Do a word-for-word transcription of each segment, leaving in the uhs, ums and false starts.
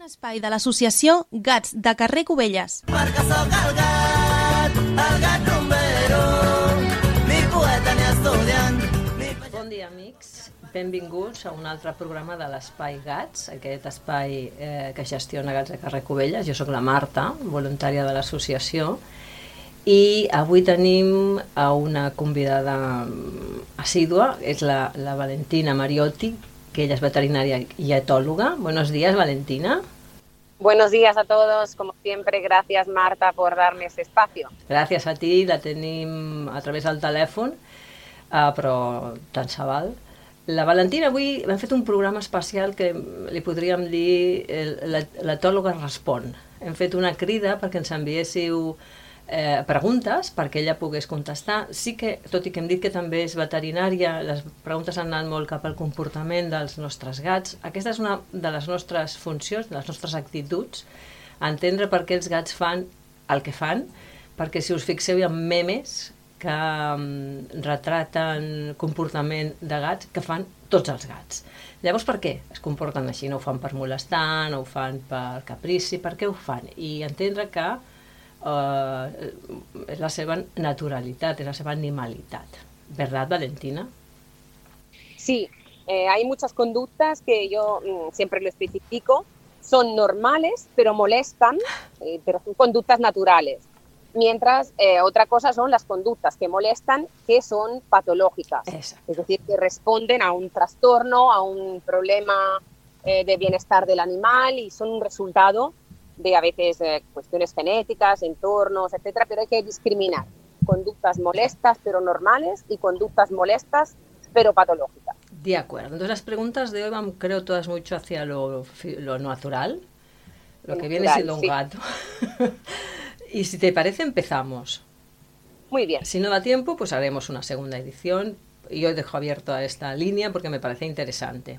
un espai de l'associació Gats de carrer Cubelles. Perquè sóc el gat, el gat rumbero, ni poeta ni estudiant. Ni... Bon dia, amics. Benvinguts a un altre programa de l'Espai Gats, aquest espai eh, que gestiona Gats de carrer Cubelles. Jo sóc la Marta, voluntària de l'associació, i avui tenim a una convidada assídua, és la, la Valentina Mariotti, que ella es veterinaria y etóloga. Buenos días, Valentina. Buenos días a todos, como siempre, gracias Marta por darme este espacio. Gràcies a ti, la tenim a través del telèfon, uh, però tant se val. La Valentina, avui hem fet un programa especial que li podríem dir l'etòloga respon. Hem fet una crida perquè ens enviéssiu Eh, preguntes perquè ella pogués contestar. Sí que, tot i que hem dit que també és veterinària, les preguntes han anat molt cap al comportament dels nostres gats. Aquesta és una de les nostres funcions, de les nostres actituds, entendre per què els gats fan el que fan, perquè si us fixeu hi ha memes que um, retraten comportament de gats que fan tots els gats. Llavors, per què es comporten així? No ho fan per molestar, no ho fan per caprici, per què ho fan? I entendre que Uh, es la seva naturalidad, es la seva animalidad. ¿Verdad, Valentina? Sí, eh, hay muchas conductas que yo mm, siempre lo especifico, son normales, pero molestan, eh, pero son conductas naturales. Mientras eh, otra cosa son las conductas que molestan, que son patológicas. Exacto. Es decir, que responden a un trastorno, a un problema eh, de bienestar del animal y son un resultado de a veces eh, cuestiones genéticas, entornos, etcétera, pero hay que discriminar conductas molestas pero normales y conductas molestas pero patológicas. De acuerdo. Entonces las preguntas de hoy van, creo, todas mucho hacia lo, lo natural, lo que natural, viene siendo un sí. gato. Y si te parece, empezamos. Muy bien. Si no da tiempo, pues haremos una segunda edición. Y hoy dejo abierta esta línea porque me parece interesante.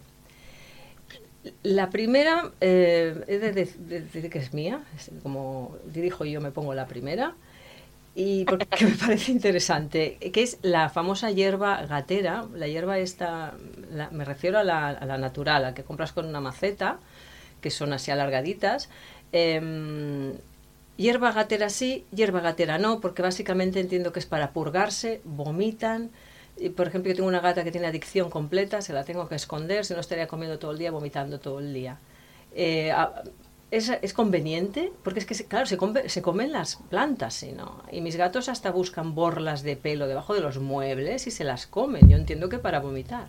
La primera, eh, he de decir que es mía, es como dirijo yo, me pongo la primera, y porque me parece interesante, que es la famosa hierba gatera. La hierba esta, la, me refiero a la, a la natural, a la que compras con una maceta, que son así alargaditas. Eh, hierba gatera sí, hierba gatera no, porque básicamente entiendo que es para purgarse, vomitan. Y, por ejemplo, yo tengo una gata que tiene adicción completa, se la tengo que esconder, si no estaría comiendo todo el día, vomitando todo el día. Eh, ¿es, ¿Es conveniente? Porque es que, claro, se, come, se comen las plantas, ¿sí, no? Y mis gatos hasta buscan borlas de pelo debajo de los muebles y se las comen. Yo entiendo que para vomitar.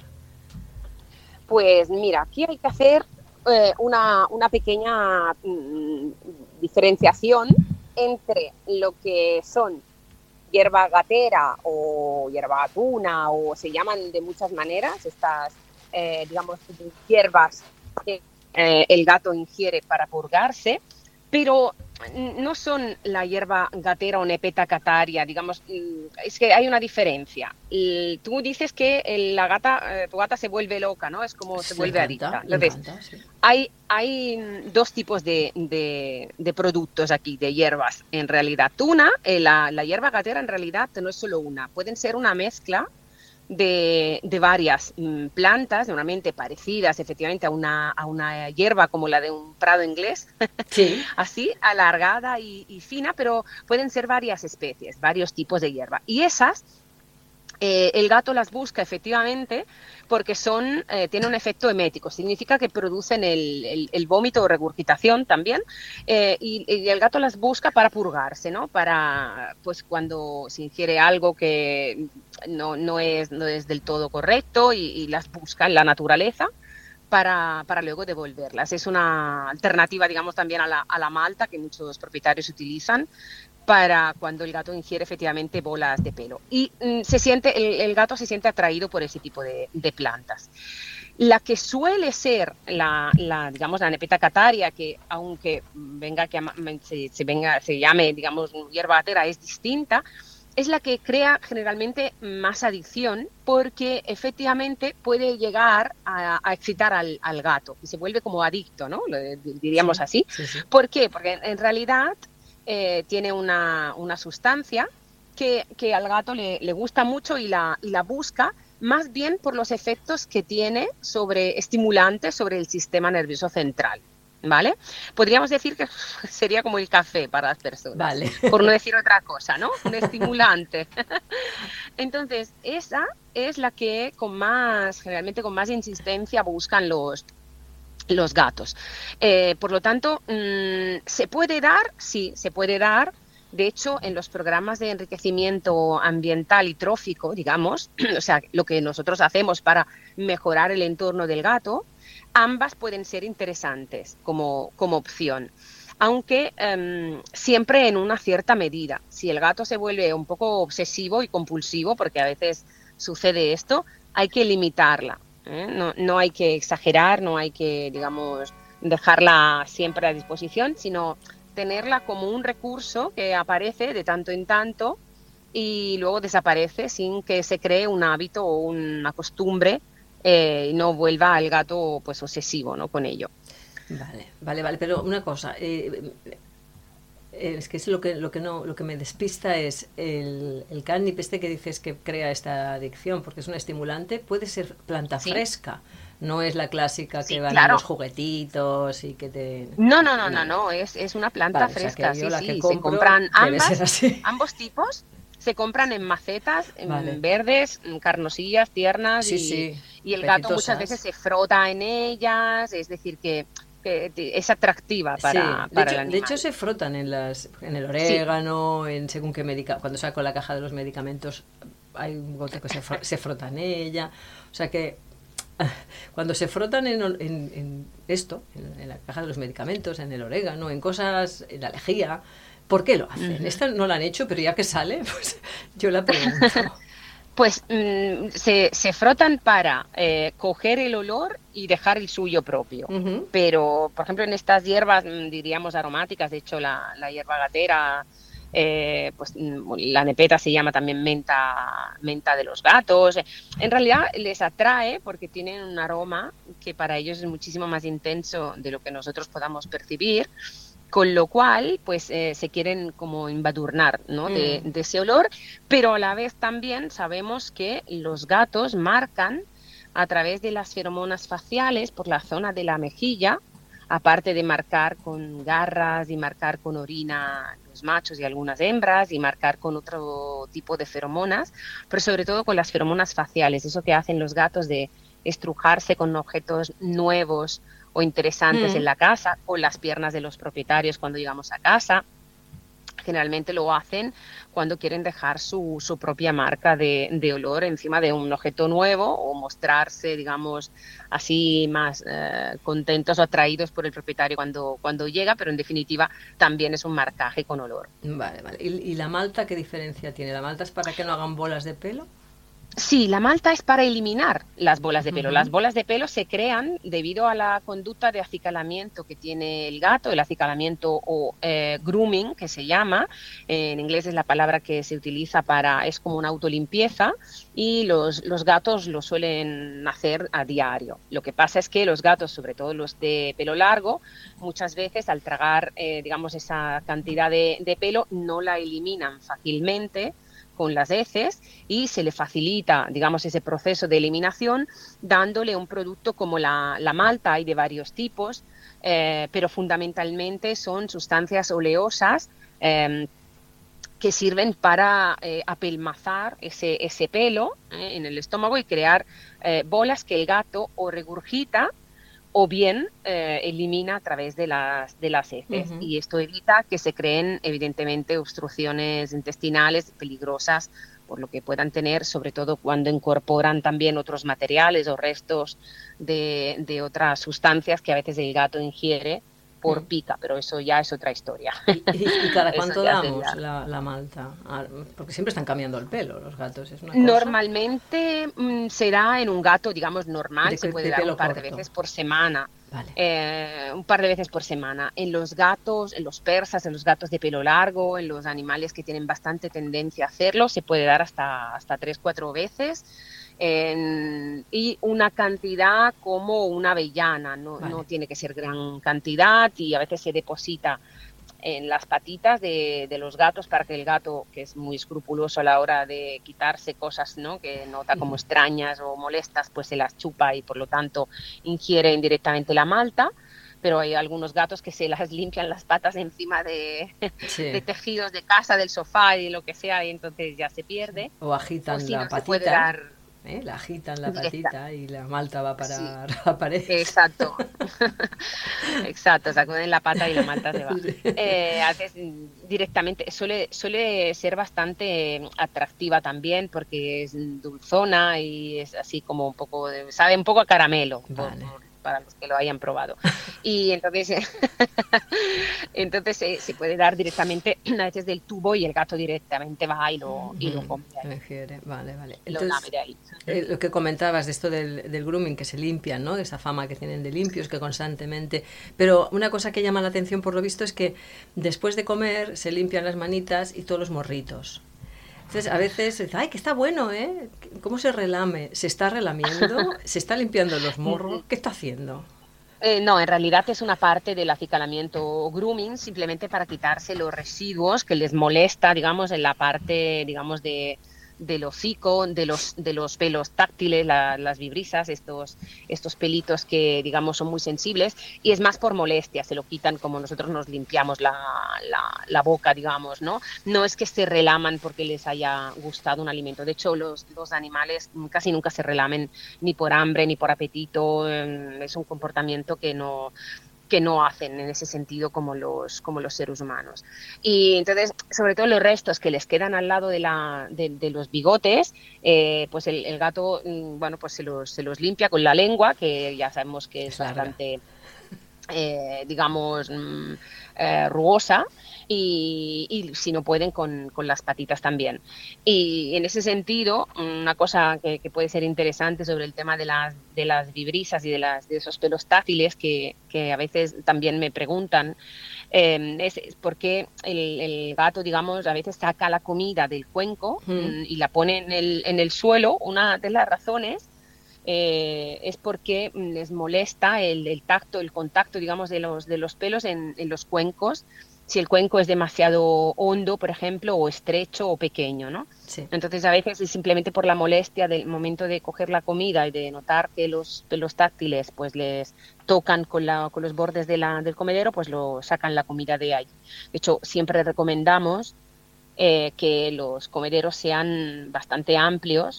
Pues mira, aquí hay que hacer eh, una, una pequeña mm, diferenciación entre lo que son hierba gatera o hierba gatuna, o se llaman de muchas maneras estas, eh, digamos, hierbas que eh, el gato ingiere para purgarse, pero no son la hierba gatera o nepeta cataria, digamos, es que hay una diferencia. Y tú dices que la gata, tu gata se vuelve loca, ¿no? Es como se, se vuelve encanta, adicta. Entonces, encanta, sí. hay, hay dos tipos de, de, de productos aquí, de hierbas, en realidad. Una, eh, la, la hierba gatera en realidad no es solo una, pueden ser una mezcla de, de varias mm, plantas, normalmente parecidas efectivamente a una, a una hierba como la de un prado inglés, sí. Así, alargada y, y fina, pero pueden ser varias especies, varios tipos de hierba. Y esas, eh, el gato las busca efectivamente porque son, eh, tienen un efecto emético, significa que producen el, el, el vómito o regurgitación también, eh, y, y el gato las busca para purgarse, ¿no? Para, pues cuando se ingiere algo que no, no, es, no es del todo correcto y, y las busca en la naturaleza para, para luego devolverlas. Es una alternativa, digamos, también a la, a la malta que muchos propietarios utilizan para cuando el gato ingiere efectivamente bolas de pelo. Y mm, se siente, el, el gato se siente atraído por ese tipo de, de plantas. La que suele ser la, la, digamos, la nepeta cataria, que aunque venga que se, se, venga, se llame, digamos, hierba gatera, es distinta, es la que crea generalmente más adicción porque efectivamente puede llegar a, a excitar al, al gato y se vuelve como adicto, ¿no? Lo diríamos sí, así. Sí, sí. ¿Por qué? Porque en realidad Eh, tiene una, una sustancia que, que al gato le, le gusta mucho y la, y la busca más bien por los efectos que tiene sobre estimulantes sobre el sistema nervioso central. ¿vale? Podríamos decir que sería como el café para las personas, Vale. por no decir otra cosa, ¿no? Un estimulante. Entonces, esa es la que con más, generalmente con más insistencia buscan los, los gatos. Eh, por lo tanto, mmm, ¿se puede dar? Sí, se puede dar. De hecho, en los programas de enriquecimiento ambiental y trófico, digamos, o sea, lo que nosotros hacemos para mejorar el entorno del gato, ambas pueden ser interesantes como, como opción, aunque um, siempre en una cierta medida. Si el gato se vuelve un poco obsesivo y compulsivo, porque a veces sucede esto, hay que limitarla, ¿eh? No, no hay que exagerar, no hay que, digamos, dejarla siempre a disposición, sino tenerla como un recurso que aparece de tanto en tanto y luego desaparece sin que se cree un hábito o una costumbre eh, y no vuelva al gato pues obsesivo, ¿no? Con ello. Vale, vale, vale, pero una cosa, eh, eh, es que es lo que lo que no lo que me despista es el, el catnip este que dices que crea esta adicción, porque es un estimulante, puede ser planta ¿Sí? fresca. No es la clásica que Sí, van claro. en los juguetitos y que te... No, no, no, no, no, es, es una planta Vale, o sea, fresca, que yo sí, la sí, que se compro compran debe ambas, ser así. ambos tipos, se compran en macetas, en Vale. verdes, carnosillas, tiernas, Sí, y, sí, y el gato apetitosas. muchas veces se frota en ellas, es decir, que, que es atractiva para, Sí, de para hecho, el de animal. hecho se frotan en las en el Sí, orégano, en según qué medica, cuando saco la caja de los medicamentos hay un bote que se, fro- se frota en ella, o sea que cuando se frotan en, en, en esto, en, en la caja de los medicamentos, en el orégano, en cosas, en la lejía, ¿por qué lo hacen? ujú. Esta no la han hecho, pero ya que sale, pues yo la pregunto. Pues mm, se, se frotan para eh, coger el olor y dejar el suyo propio. Ujú. Pero, por ejemplo, en estas hierbas, mm, diríamos aromáticas, de hecho la, la hierba gatera, eh, pues mm, la nepeta se llama también menta, menta de los gatos. En realidad les atrae porque tienen un aroma que para ellos es muchísimo más intenso de lo que nosotros podamos percibir. Con lo cual, pues eh, se quieren como embadurnar, ¿no? de, Mm. de ese olor, pero a la vez también sabemos que los gatos marcan a través de las feromonas faciales por la zona de la mejilla, aparte de marcar con garras y marcar con orina los machos y algunas hembras y marcar con otro tipo de feromonas, pero sobre todo con las feromonas faciales, eso que hacen los gatos de estrujarse con objetos nuevos o interesantes Mm. en la casa, o las piernas de los propietarios cuando llegamos a casa. Generalmente lo hacen cuando quieren dejar su, su propia marca de, de olor encima de un objeto nuevo o mostrarse, digamos, así más eh, contentos o atraídos por el propietario cuando, cuando llega, pero en definitiva también es un marcaje con olor. Vale, vale. ¿Y, y la malta qué diferencia tiene? ¿La malta es para que no hagan bolas de pelo? Sí, la malta es para eliminar las bolas de pelo. Ujú. Las bolas de pelo se crean debido a la conducta de acicalamiento que tiene el gato, el acicalamiento o eh, grooming, que se llama. Eh, en inglés es la palabra que se utiliza para, es como una autolimpieza, y los, los gatos lo suelen hacer a diario. Lo que pasa es que los gatos, sobre todo los de pelo largo, muchas veces al tragar, eh, digamos, esa cantidad de, de pelo, no la eliminan fácilmente con las heces y se le facilita, digamos, ese proceso de eliminación dándole un producto como la, la malta. Hay de varios tipos, eh, pero fundamentalmente son sustancias oleosas eh, que sirven para eh, apelmazar ese, ese pelo eh, en el estómago y crear eh, bolas que el gato o regurgita o bien eh, elimina a través de las, de las heces. Ujú. Y esto evita que se creen, evidentemente, obstrucciones intestinales peligrosas por lo que puedan tener, sobre todo cuando incorporan también otros materiales o restos de, de otras sustancias que a veces el gato ingiere por Mm. pica, pero eso ya es otra historia. ¿Y, y- y cada Eso cuánto ya damos sería- la, la malta? Ah, porque siempre están cambiando el pelo los gatos, es una cosa Normalmente mm, será en un gato, digamos, normal, de, se de puede dar pelo un par de corto. veces por semana. Vale. Eh, un par de veces por semana. En los gatos, en los persas, en los gatos de pelo largo, en los animales que tienen bastante tendencia a hacerlo, se puede dar hasta, hasta tres, cuatro veces. En, y una cantidad como una avellana, no, Vale. no tiene que ser gran cantidad, y a veces se deposita en las patitas de, de los gatos para que el gato, que es muy escrupuloso a la hora de quitarse cosas, ¿no?, que nota como extrañas o molestas, pues se las chupa y por lo tanto ingiere indirectamente la malta. pero hay algunos gatos que se las limpian las patas encima de, Sí. de tejidos de casa, del sofá y lo que sea, y entonces ya se pierde. O agitan O si la no, se puede patita, dar... ¿eh? La agitan la Directa. patita y la malta va para Sí. la pared. Exacto, exacto, sacuden la pata y la malta se va. Sí. Eh, haces mm, directamente, suele, suele ser bastante mm, atractiva también porque es dulzona y es así como un poco, de- sabe un poco a caramelo, por- Vale. por- para los que lo hayan probado. Y entonces, entonces eh, se puede dar directamente a veces del tubo y el gato directamente va y lo, y lo Ujú, come de ahí, lo ingiere. Vale, vale. lo Entonces, lame de ahí. eh, lo que comentabas de esto del, del grooming, que se limpian, ¿no? De esa fama que tienen de limpios, que constantemente... Pero una cosa que llama la atención, por lo visto, es que después de comer se limpian las manitas y todos los morritos. Entonces, a veces se dice, ¡ay, que está bueno, eh! ¿Cómo se relame? ¿Se está relamiendo? ¿Se está limpiando los morros? ¿Qué está haciendo? Eh, no, en realidad es una parte del acicalamiento o grooming simplemente para quitarse los residuos que les molesta, digamos, en la parte, digamos, de, del hocico, de los, de los pelos táctiles, la- las vibrisas, estos, estos pelitos que, digamos, son muy sensibles, y es más por molestia, se lo quitan como nosotros nos limpiamos la, la, la boca, digamos, ¿no? No es que se relaman porque les haya gustado un alimento. De hecho, los, los animales casi nunca se relamen ni por hambre ni por apetito. eh, Es un comportamiento que no que no hacen en ese sentido como los, como los seres humanos. Y entonces, sobre todo los restos que les quedan al lado de, la, de, de los bigotes, eh, pues el, el gato, mm, bueno, pues se los, se los limpia con la lengua, que ya sabemos que es Es larga. bastante, eh, digamos, mm, eh, rugosa, y, y si no pueden con, con las patitas también. Y en ese sentido, una cosa que, que puede ser interesante sobre el tema de las, de las vibrisas y de, las, de esos pelos táctiles que, que a veces también me preguntan, eh, es, es por qué el, el gato, digamos, a veces saca la comida del cuenco Mm. mm, y la pone en el, en el suelo. Una de las razones eh, es porque mm, les molesta el, el tacto, el contacto, digamos, de los, de los pelos en, en los cuencos, si el cuenco es demasiado hondo, por ejemplo, o estrecho o pequeño, ¿no? Sí. Entonces, a veces es simplemente por la molestia del momento de coger la comida y de notar que los pelos táctiles pues les tocan con, la, con los bordes de la, del comedero, pues lo sacan la comida de ahí. De hecho, siempre recomendamos eh, que los comederos sean bastante amplios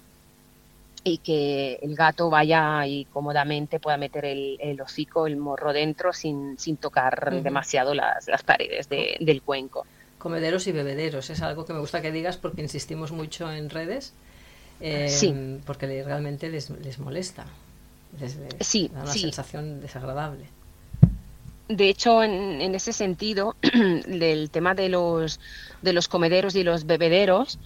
y que el gato vaya y cómodamente pueda meter el, el hocico, el morro dentro sin, sin tocar Ujú. demasiado las, las paredes de, del cuenco. Comederos y bebederos, es algo que me gusta que digas porque insistimos mucho en redes, eh, Sí. porque le- realmente les, les molesta, les, les Sí, da una sí. sensación desagradable. De hecho, en, en ese sentido, del tema de los, de los comederos y los bebederos,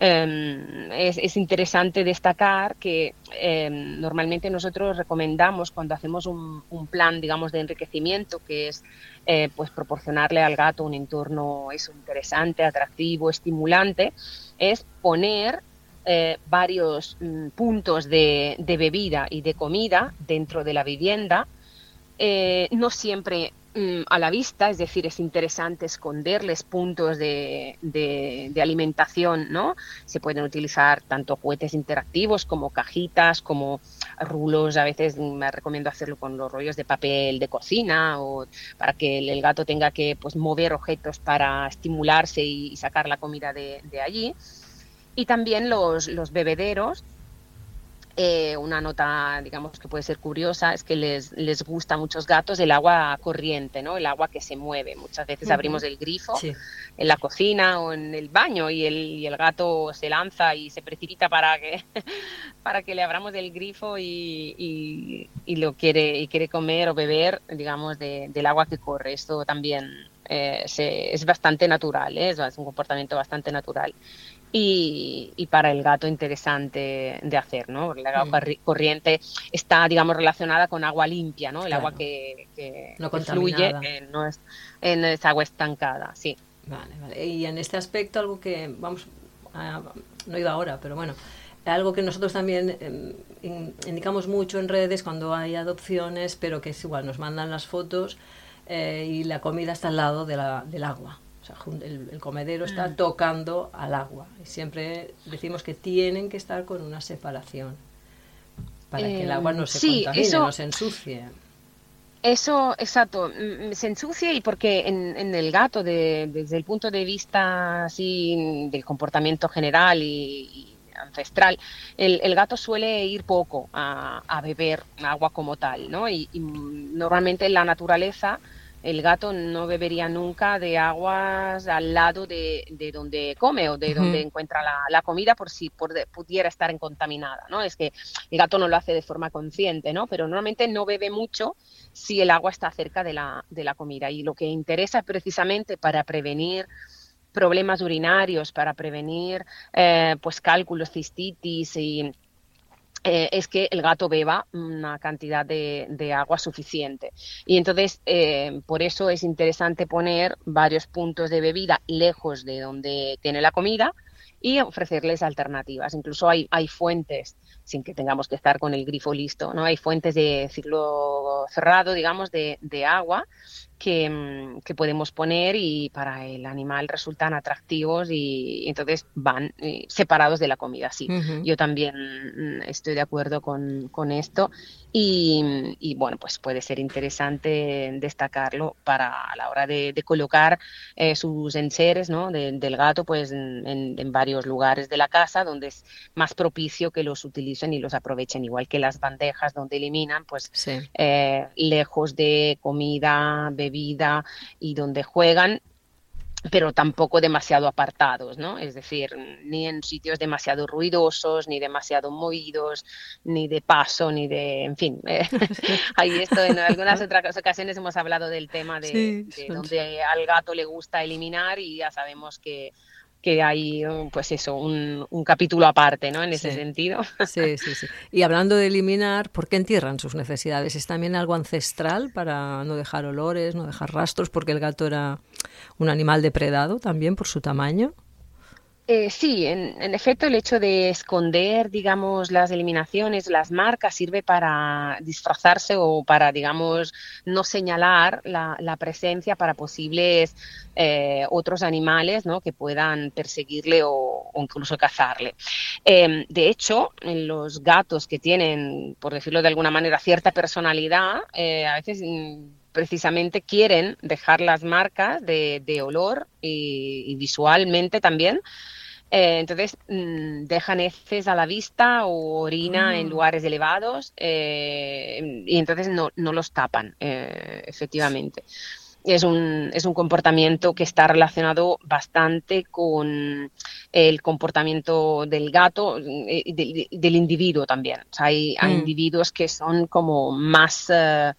eh, es, es interesante destacar que eh, normalmente nosotros recomendamos cuando hacemos un, un plan, digamos, de enriquecimiento, que es eh, pues proporcionarle al gato un entorno eso, interesante, atractivo, estimulante, es poner eh, varios mm, puntos de, de bebida y de comida dentro de la vivienda. Eh, no siempre mm, a la vista, es decir, es interesante esconderles puntos de, de, de alimentación, ¿no? Se pueden utilizar tanto juguetes interactivos como cajitas, como rulos. A veces me recomiendo hacerlo con los rollos de papel de cocina o para que el, el gato tenga que pues, mover objetos para estimularse y, y sacar la comida de, de allí. Y también los, los bebederos. Eh, una nota, digamos, que puede ser curiosa es que les, les gusta a muchos gatos el agua corriente, ¿no? El agua que se mueve. Muchas veces Ujú. abrimos el grifo Sí. en la cocina o en el baño y el, y el gato se lanza y se precipita para que, para que le abramos el grifo y, y, y lo quiere, y quiere comer o beber, digamos, de, del agua que corre. Esto también eh, se, es bastante natural, ¿eh? Es un comportamiento bastante natural. Y, y para el gato interesante de hacer, ¿no? El agua Mm. corriente está, digamos, relacionada con agua limpia, ¿no? El Claro. agua que, que, No que fluye, contaminada. que no es, eh, no es agua estancada, sí. Vale, vale. Y en este aspecto algo que, vamos, a- no iba ahora, pero bueno, algo que nosotros también eh, in- indicamos mucho en redes cuando hay adopciones, pero que es igual, nos mandan las fotos eh, y la comida está al lado de la, del agua. O sea, jun- el, el comedero está Mm. tocando al agua. Y siempre decimos que tienen que estar con una separación para que el Eh, agua no se sí, contamine, eso- no se ensucie. Eso, exacto, mm, se ensucia y porque en, en el gato, de- desde el punto de vista así del comportamiento general y, y ancestral, el, el gato suele ir poco a, a beber agua como tal, ¿no? Y, y, mm, normalmente en la naturaleza el gato no bebería nunca de aguas al lado de, de donde come o de donde Ujú. encuentra la, la comida por si por de- pudiera estar contaminada, ¿no? Es que el gato no lo hace de forma consciente, ¿no? Pero normalmente no bebe mucho si el agua está cerca de la, de la comida. Y lo que interesa precisamente para prevenir problemas urinarios, para prevenir eh, pues cálculos, cistitis y eh, es que el gato beba una cantidad de, de agua suficiente. Y entonces, eh, por eso es interesante poner varios puntos de bebida lejos de donde tiene la comida y ofrecerles alternativas. Incluso hay, hay fuentes, sin que tengamos que estar con el grifo listo, ¿no? Hay fuentes de ciclo cerrado, digamos, de, de agua que, mm, que podemos poner y para el animal resultan atractivos y, y entonces van eh, separados de la comida, sí. Ujú. Yo también mm, estoy de acuerdo con, con esto y, y, bueno, pues puede ser interesante destacarlo para a la hora de, de colocar eh, sus enseres, ¿no? de- del gato pues en, en- en varios lugares de la casa donde es más propicio que los utilicen y los aprovechen, igual que las bandejas donde eliminan, pues Sí. eh, lejos de comida, bebida y donde juegan, pero tampoco demasiado apartados, ¿no? Es decir, ni en sitios demasiado ruidosos, ni demasiado movidos, ni de paso, ni de, en fin, eh, ahí esto en algunas otras ocasiones hemos hablado del tema de, Sí, de son- donde al gato le gusta eliminar y ya sabemos que, que hay, eh, pues eso, un, un capítulo aparte, ¿no? En ese sí. sentido. Sí, sí, sí. Y hablando de eliminar, ¿por qué entierran sus necesidades? ¿Es también algo ancestral para no dejar olores, no dejar rastros? Porque el gato era un animal depredado también por su tamaño. Eh, sí, en, en efecto, el hecho de esconder, digamos, las eliminaciones, las marcas, sirve para disfrazarse o para, digamos, no señalar la, la presencia para posibles eh, otros animales, ¿no? Que puedan perseguirle o, o incluso cazarle. Eh, de hecho, en los gatos que tienen, por decirlo de alguna manera, cierta personalidad, eh, a veces mm, precisamente quieren dejar las marcas de, de olor y, y visualmente también. Eh, entonces, mm, dejan heces a la vista o orina en Ah, lugares elevados eh, y entonces no, no los tapan, eh, efectivamente. Es un, es un comportamiento que está relacionado bastante con el comportamiento del gato eh, y del, del individuo también. O sea, hay, hay mm, individuos que son como más eh,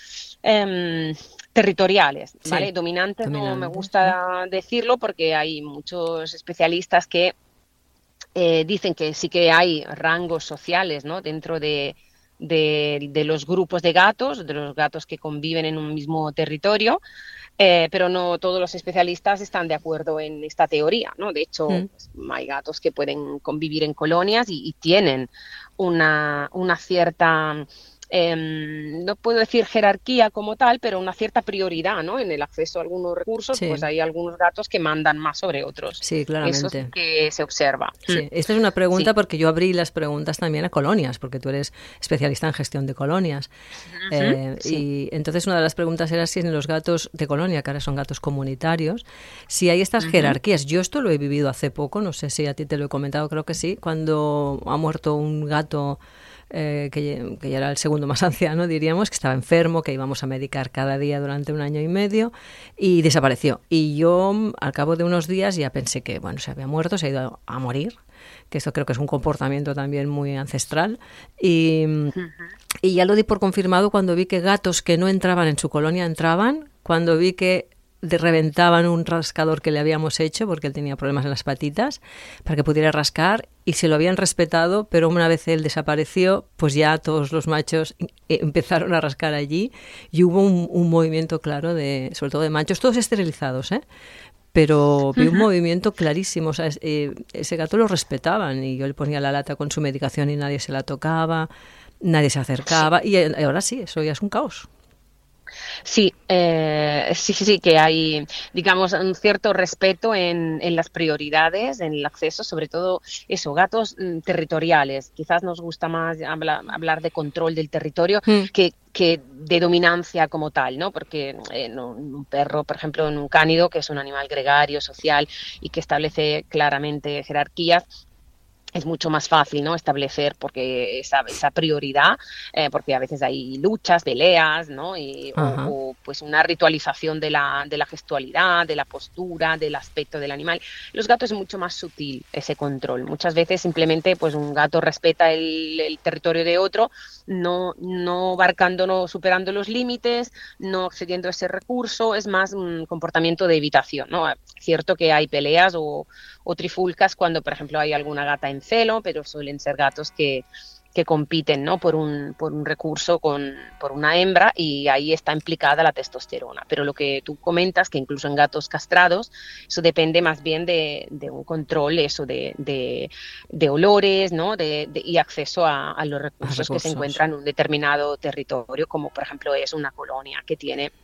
em, territoriales, sí, ¿vale? Dominantes no me dominantes. ¿Eh? gusta decirlo porque hay muchos especialistas que eh, dicen que sí que hay rangos sociales, ¿no? Dentro de, de, de los grupos de gatos, de los gatos que conviven en un mismo territorio, eh, pero no todos los especialistas están de acuerdo en esta teoría, ¿no? De hecho, Mm. pues, hay gatos que pueden convivir en colonias y, y tienen una, una cierta, eh, no puedo decir jerarquía como tal, pero una cierta prioridad, ¿no? En el acceso a algunos recursos, pues Sí, hay algunos gatos que mandan más sobre otros. sí, Eso sí claramente. que se observa. Sí, Mm, esta es una pregunta sí. porque yo abrí las preguntas también a colonias, porque tú eres especialista en gestión de colonias. Ujú, Eh, sí. y entonces una de las preguntas era si en los gatos de colonia, que ahora son gatos comunitarios, si hay estas Ujú. jerarquías. Yo esto lo he vivido hace poco, no sé si a ti te lo he comentado, creo que sí, cuando ha muerto un gato eh, que, que ya era el segundo más anciano, diríamos, que estaba enfermo, que íbamos a medicar cada día durante un año y medio, y desapareció. Y yo, al cabo de unos días, ya pensé que, bueno, se había muerto, se ha ido a, a morir, que esto creo que es un comportamiento también muy ancestral, y, y ya lo di por confirmado cuando vi que gatos que no entraban en su colonia entraban, cuando vi que de reventaban un rascador que le habíamos hecho porque él tenía problemas en las patitas para que pudiera rascar y se lo habían respetado, pero una vez él desapareció, pues ya todos los machos empezaron a rascar allí y hubo un, un movimiento claro de, sobre todo de machos, todos esterilizados, ¿eh? Pero vi un movimiento clarísimo, o sea, eh, ese gato lo respetaban y yo le ponía la lata con su medicación y nadie se la tocaba, nadie se acercaba y ahora sí, eso ya es un caos. Sí, eh, sí, sí, sí, que hay, digamos, un cierto respeto en, en las prioridades, en el acceso, sobre todo eso, gatos mm, territoriales. Quizás nos gusta más habla- hablar de control del territorio Mm. que, que de dominancia como tal, ¿no? Porque en un, un perro, por ejemplo, en un cánido, que es un animal gregario, social y que establece claramente jerarquías, es mucho más fácil, ¿no? Establecer porque esa, esa prioridad, eh, porque a veces hay luchas, peleas, ¿no? Y, o, Ajá. o, pues una ritualización de la, de la gestualidad, de la postura, del aspecto del animal. Los gatos es mucho más sutil ese control. Muchas veces simplemente pues un gato respeta el, el territorio de otro, no, no abarcando, no superando los límites, no accediendo a ese recurso, es más un comportamiento de evitación, ¿no? Cierto que hay peleas o, o trifulcas cuando, por ejemplo, hay alguna gata en celo, pero suelen ser gatos que, que compiten, ¿no? por, un, por un recurso con, por una hembra y ahí está implicada la testosterona. Pero lo que tú comentas, que incluso en gatos castrados, eso depende más bien de, de un control eso de, de, de olores, ¿no? de, de, y acceso a, a los recursos, Los que se recursos. encuentran en un determinado territorio, como por ejemplo es una colonia que tiene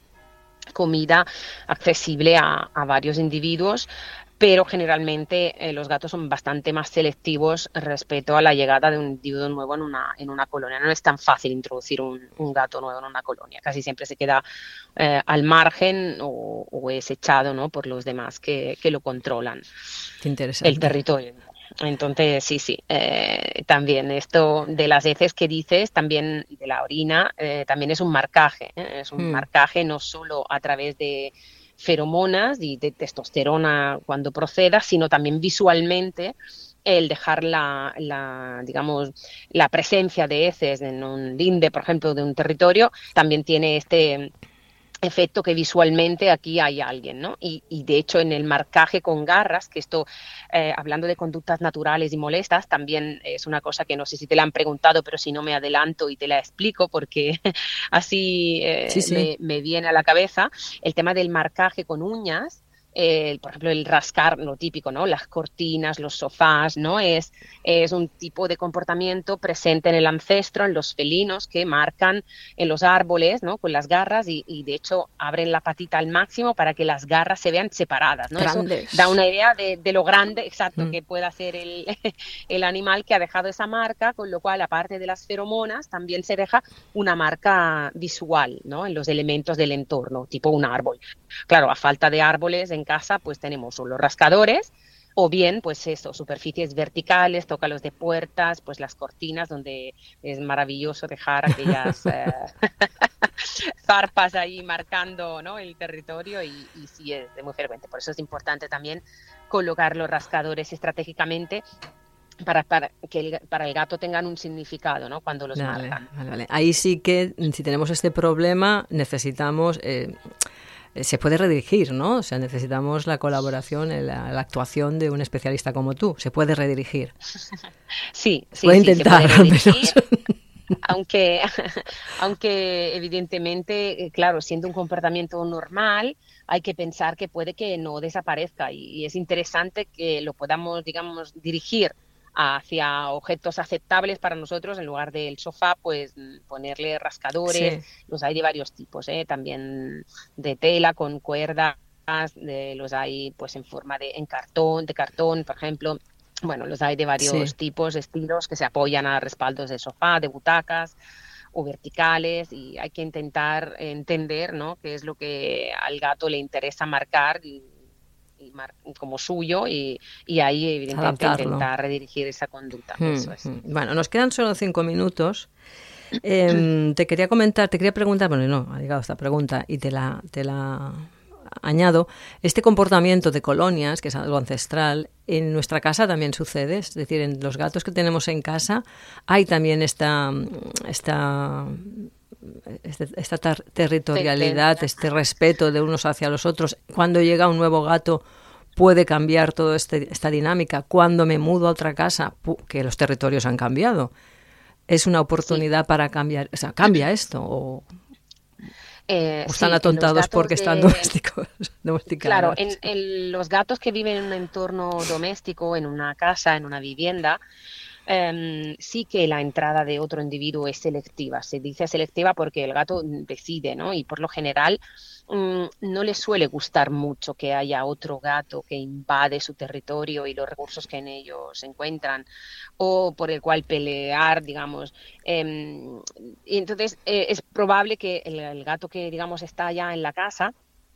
comida accesible a, a varios individuos, pero generalmente eh, los gatos son bastante más selectivos respecto a la llegada de un individuo nuevo en una, en una colonia. No es tan fácil introducir un, un gato nuevo en una colonia, casi siempre se queda eh, al margen o, o es echado, ¿no? por los demás que, que lo controlan, Qué interesante. el territorio. Entonces, sí, sí, eh, también esto de las heces que dices, también de la orina, eh, también es un marcaje, ¿eh? Es un Mm. marcaje no solo a través de feromonas y de testosterona cuando proceda, sino también visualmente el dejar la, la, digamos, la presencia de heces en un linde, por ejemplo, de un territorio, también tiene este efecto que visualmente aquí hay alguien, ¿no? Y, y de hecho en el marcaje con garras, que esto, eh, hablando de conductas naturales y molestas, también es una cosa que no sé si te la han preguntado, pero si no me adelanto y te la explico porque así eh, Sí, sí. me, me viene a la cabeza, el tema del marcaje con uñas. Eh, por ejemplo, el rascar, lo típico, ¿no? Las cortinas, los sofás, ¿no? Es, es un tipo de comportamiento presente en el ancestro, en los felinos, que marcan en los árboles, ¿no? Con las garras y, y de hecho abren la patita al máximo para que las garras se vean separadas, ¿no? Grandes. Eso da una idea de, de lo grande, exacto, Mm. que pueda ser el, el animal que ha dejado esa marca, con lo cual, aparte de las feromonas, también se deja una marca visual, ¿no? En los elementos del entorno, tipo un árbol. Claro, a falta de árboles en casa, pues tenemos o los rascadores o bien, pues eso, superficies verticales, tócalos de puertas, pues las cortinas, donde es maravilloso dejar aquellas eh, zarpas ahí marcando, ¿no? el territorio y, y sí es muy frecuente. Por eso es importante también colocar los rascadores estratégicamente para, para que el, para el gato tengan un significado, ¿no? Cuando los Vale, marcan. vale, vale. Ahí sí que, si tenemos este problema, necesitamos... Eh, se puede redirigir, ¿no? O sea, necesitamos la colaboración, la, la actuación de un especialista como tú. Se puede redirigir. Sí, se sí, puede sí, intentar, se puede redirigir, al menos. aunque, aunque evidentemente, eh, claro, siendo un comportamiento normal, hay que pensar que puede que no desaparezca y, y es interesante que lo podamos, digamos, dirigir hacia objetos aceptables para nosotros en lugar del sofá, pues ponerle rascadores, Sí. los hay de varios tipos, ¿eh? También de tela con cuerdas, de, los hay pues en forma de en cartón, de cartón, por ejemplo. Bueno, los hay de varios Sí. tipos, estilos que se apoyan a respaldos de sofá, de butacas o verticales y hay que intentar entender, ¿no? qué es lo que al gato le interesa marcar y Y mar como suyo y, y ahí evidentemente Adaptarlo. intentar redirigir esa conducta. Hmm, Eso es. hmm. Bueno, nos quedan solo cinco minutos. Eh, te quería comentar, te quería preguntar, bueno, no, ha llegado esta pregunta y te la, te la añado. Este comportamiento de colonias, que es algo ancestral, en nuestra casa también sucede. Es decir, en los gatos que tenemos en casa hay también esta... esta esta ter territorialidad, este respeto de unos hacia los otros. Cuando llega un nuevo gato puede cambiar toda este, esta dinámica. Cuando me mudo a otra casa, que los territorios han cambiado, es una oportunidad sí. para cambiar. O sea, ¿cambia esto? ¿O, eh, o están sí, atontados porque de... están domésticos, domesticados? Claro, en, en los gatos que viven en un entorno doméstico, en una casa, en una vivienda, eh, sí que la entrada de otro individuo es selectiva. Se dice selectiva porque el gato decide, ¿no? Y por lo general mmm, no le suele gustar mucho que haya otro gato que invade su territorio y los recursos que en ellos se encuentran, o por el cual pelear, digamos. Eh, y entonces eh, es probable que el, el gato que, digamos, está ya en la casa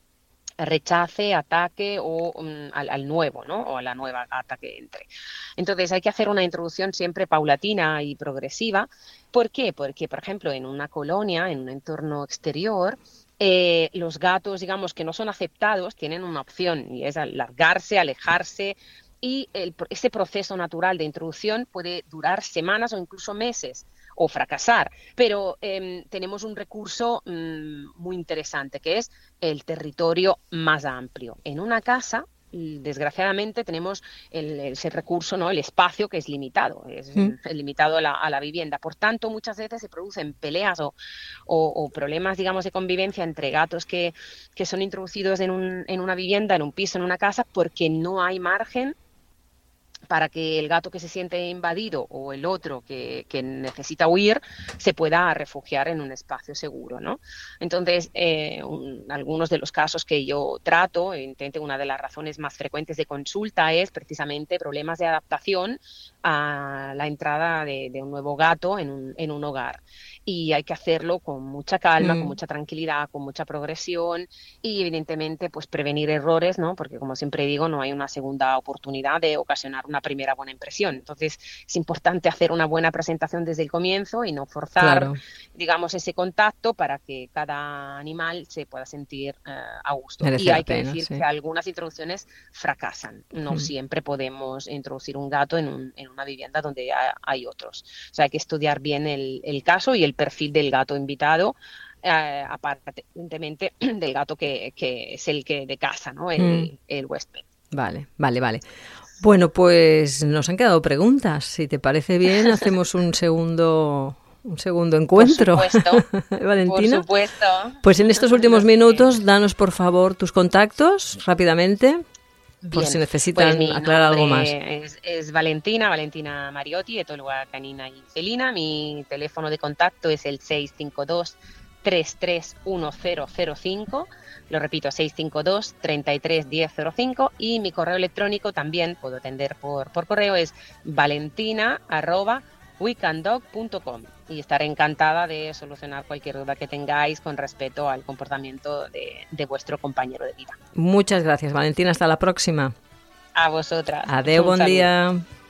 rechace, ataque o um, al, al nuevo, ¿no? O a la nueva gata que entre. Entonces hay que hacer una introducción siempre paulatina y progresiva. ¿Por qué? Porque, por ejemplo, en una colonia, en un entorno exterior, eh, los gatos, digamos, que no son aceptados, tienen una opción y es alargarse, alejarse, y el, ese proceso natural de introducción puede durar semanas o incluso meses, o fracasar, pero eh, tenemos un recurso mmm, muy interesante, que es el territorio más amplio. En una casa, desgraciadamente, tenemos el, ese recurso, ¿no? El espacio, que es limitado, es, mm. es limitado a la, a la vivienda. Por tanto, muchas veces se producen peleas o, o, o problemas, digamos, de convivencia entre gatos que, que son introducidos en, un, en una vivienda, en un piso, en una casa, porque no hay margen para que el gato que se siente invadido o el otro que, que necesita huir se pueda refugiar en un espacio seguro, ¿no? Entonces, eh, un, algunos de los casos que yo trato, intento, una de las razones más frecuentes de consulta es precisamente problemas de adaptación a la entrada de, de un nuevo gato en un, en un hogar. Y hay que hacerlo con mucha calma, mm. con mucha tranquilidad, con mucha progresión y, evidentemente, pues prevenir errores, ¿no? Porque, como siempre digo, no hay una segunda oportunidad de ocasionar una primera buena impresión. Entonces, es importante hacer una buena presentación desde el comienzo y no forzar, claro. digamos, ese contacto para que cada animal se pueda sentir uh, a gusto. Merece y hay que pena, decir sí. que algunas introducciones fracasan. No mm. siempre podemos introducir un gato en, un, en una vivienda donde hay otros. O sea, hay que estudiar bien el, el caso y el perfil del gato invitado, eh, aparentemente del gato que, que es el que de casa, ¿no? El, mm. el huésped. Vale, vale, vale. Bueno, pues nos han quedado preguntas. Si te parece bien, hacemos un segundo, un segundo encuentro. Por supuesto. Valentina. Por supuesto. Pues en estos últimos minutos, danos por favor tus contactos rápidamente. Por Bien, si necesitan pues aclarar algo más. Es, es Valentina, Valentina Mariotti, etóloga canina y felina. Mi teléfono de contacto es el seis cinco dos, tres tres uno cero cero cinco. Lo repito, seis cinco dos, tres tres uno cero cero cinco. Y mi correo electrónico también puedo atender por, por correo, es valentina arroba weekandog punto com. Y estaré encantada de solucionar cualquier duda que tengáis con respecto al comportamiento de, de vuestro compañero de vida. Muchas gracias, Valentina. Hasta la próxima. A vosotras. Adeu, buen día.